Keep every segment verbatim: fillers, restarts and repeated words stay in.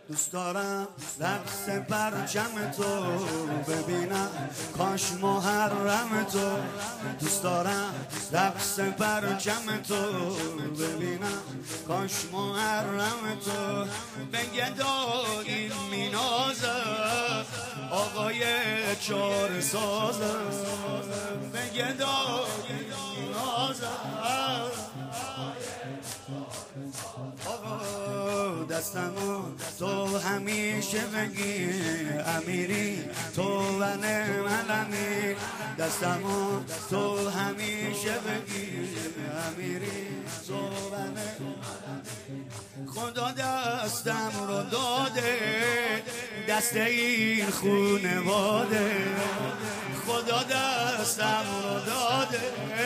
دوست دارم رقص پرچم تو ببینم، کاش محرم تو. دوست دارم رقص پرچم تو ببینم، کاش محرم تو. بگه دایی مینازه آقای چار سازه، بگه دایی مینازه آقا دستمو تو همیشه بگی امیری، تو و منمی. دستمو تو همیشه بگی امیری، تو و خدا دستم رو داده، دست این خونواده. خدا دستم رو داده،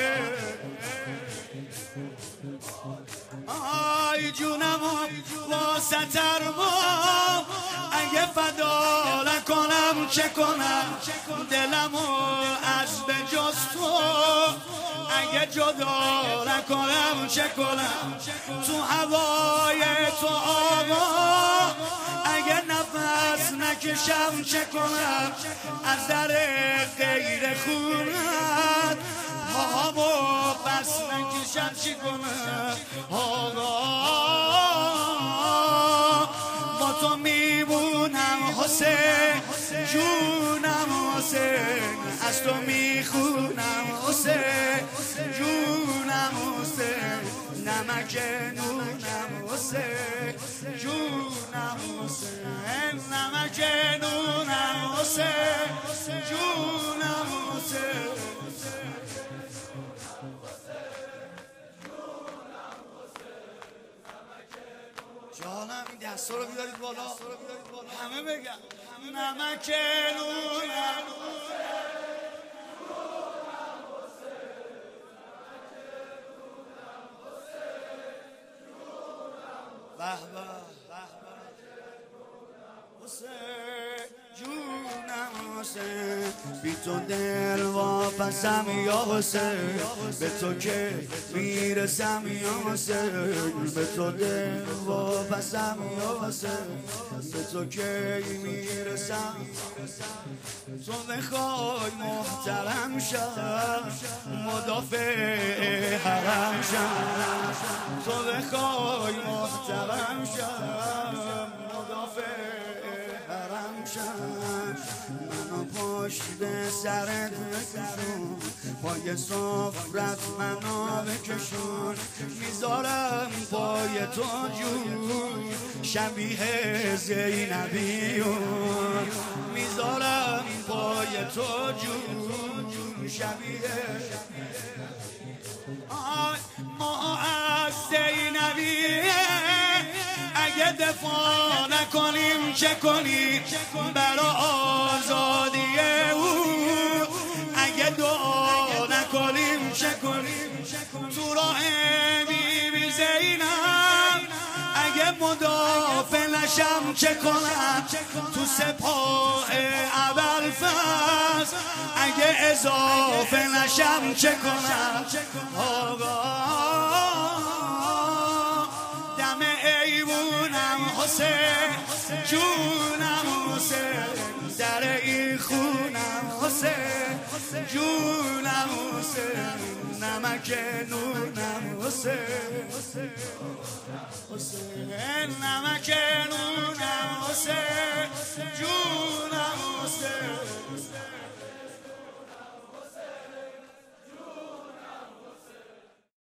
آی جونمو واسه ترما، اگه فدا نکنم چه کنم دلمو از به جز تو. اگه جدا نکنم چه کنم تو هوای تو آقا. اگه نفس نکشم چه کنم از در غیر خونت. پاهامو بس نکشم چی کنم آقا. با تو میمونم حسین، جونم حسین. از تو میخونم حسین، جونم حسین. نمک نونم حسین، جونم حسین. نمک نونم حسین، جونم حسین. جانم این دستا رو بیارید بالا، همه بگم نمک نونم. به به حسین، جونم حسین. بی تو دل واپسم یا حسین، به تو که میرسم یا حسین. به تو دل واپسم یا حسین، به تو که میرسم. تو بخوای محترم شم، مدافع حرم شم. تو بخوای محترم شم، مدافع حرم شم. منو پشت سرت بکشون، پای صفرت منو بکشون. میذارم پای تو جون، شبیه زینبیون. میذارم پای تو جون، شبیه آی ما از زینبیه. اگه دفاع نکنیم چه کنیم برا آزادی او. اگه دعا نکنیم چه کنیم تو راه بی بی زینب. اگه مدافع نشم چه کنم تو سپاه ابوالفضل. اگه اضافه نشم چه کنم آقا. دم ایوونم حسین، جونم حسین. در این خونم حسین، جونم حسین. نمک نونم حسین، حسین. نمک نونم حسین، جونم حسین.